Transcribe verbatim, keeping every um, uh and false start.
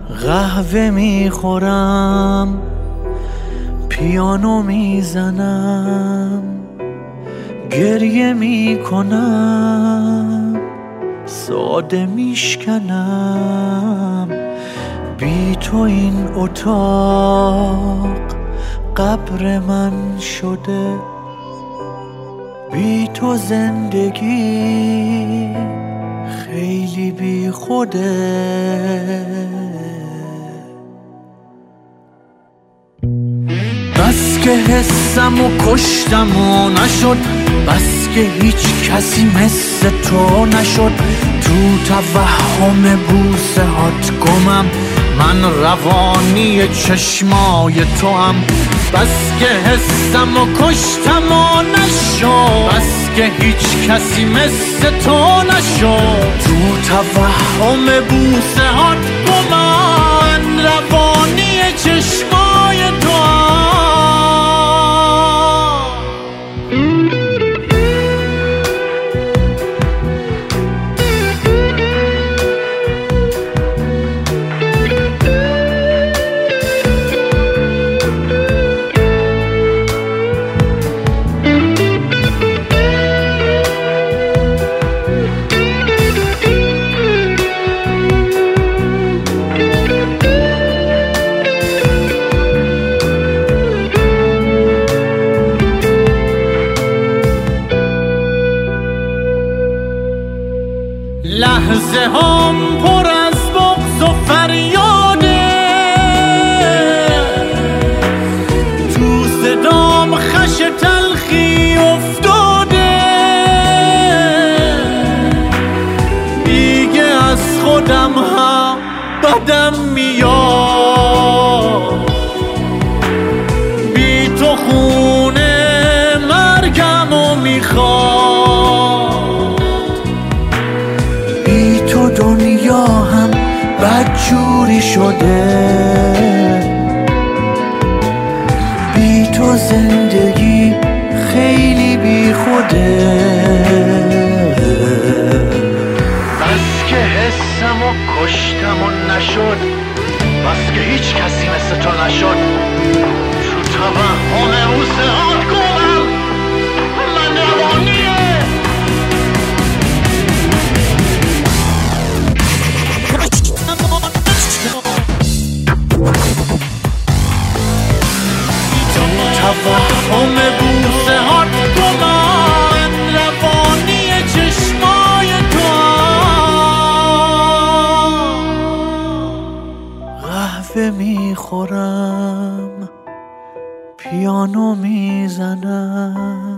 قهوه میخورم، پیانو میزنم، گریه میکنم، ساده میشکنم. بی تو این اتاق قبر من شده، بی تو زندگی خیلی بی خوده. بس که حسم و کشتم و نشد، بس که هیچ کسی مثل تو نشد. تو توهم بوسه هات گمم، من روانی چشمای تو هم. بس که حسم و کشتم و نشد، بس که هیچ کسی مثل تو نشد. تو توهم بوسه هات گمم، من روانی چشمای تو هم. لحظه هم پر از بغض و فریاده، تو صدام خش تلخی افتاده. دیگه از خودم هم بدم میاد، بی تو خونه مرگمو میخواد. تو دنیا هم بدجوری شده، بی تو زندگی خیلی بی خوده. بس که حسم و کشتم و نشد، بس که هیچ کسی مثل تو نشد. تو توهم بوسه هات گمم، من روانیه توهم بوسه هات گمم، روانی چشمای تو هم. قهوه میخورم، پیانو میزنم،